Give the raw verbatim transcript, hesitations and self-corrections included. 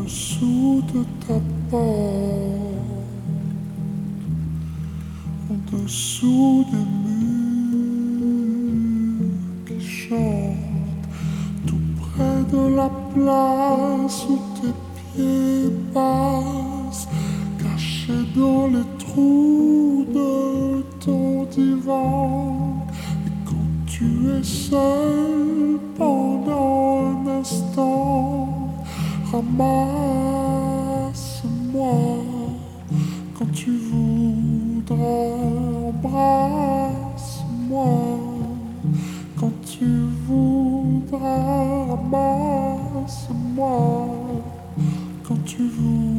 dessous de ta porte, en dessous des murs qui chantent, tout près de la place où tes pieds passent, cachés dans les trous de ton divan. Et quand tu es seul pendant un instant, ramasse-moi. Quand tu voudras, embrasse-moi. Quand tu voudras, ramasse-moi. Quand tu voudras.